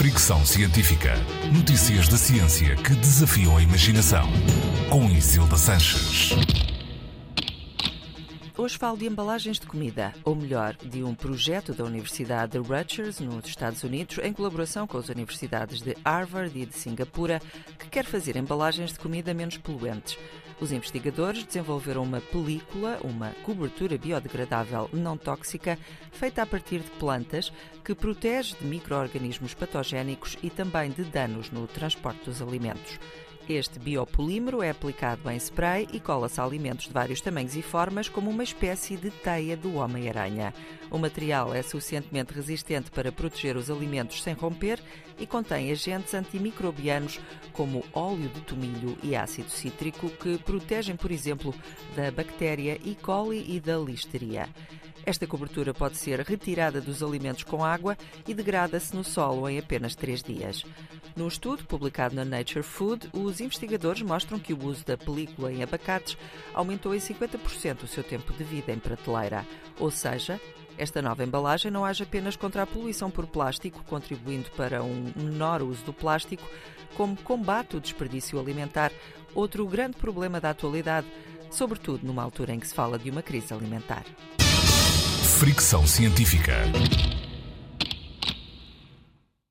Fricção Científica. Notícias da ciência que desafiam a imaginação. Com Isilda Sanches. Hoje falo de embalagens de comida, ou melhor, de um projeto da Universidade de Rutgers, nos Estados Unidos, em colaboração com as universidades de Harvard e de Singapura, que quer fazer embalagens de comida menos poluentes. Os investigadores desenvolveram uma película, uma cobertura biodegradável não tóxica, feita a partir de plantas, que protege de micro-organismos patogénicos e também de danos no transporte dos alimentos. Este biopolímero é aplicado em spray e cola-se a alimentos de vários tamanhos e formas como uma espécie de teia do Homem-Aranha. O material é suficientemente resistente para proteger os alimentos sem romper e contém agentes antimicrobianos como óleo de tomilho e ácido cítrico que protegem, por exemplo, da bactéria E. coli e da listeria. Esta cobertura pode ser retirada dos alimentos com água e degrada-se no solo em apenas 3 dias. Num estudo publicado na Nature Food, os investigadores mostram que o uso da película em abacates aumentou em 50% o seu tempo de vida em prateleira. Ou seja, esta nova embalagem não age apenas contra a poluição por plástico, contribuindo para um menor uso do plástico, como combate o desperdício alimentar, outro grande problema da atualidade, sobretudo numa altura em que se fala de uma crise alimentar. Fricção Científica.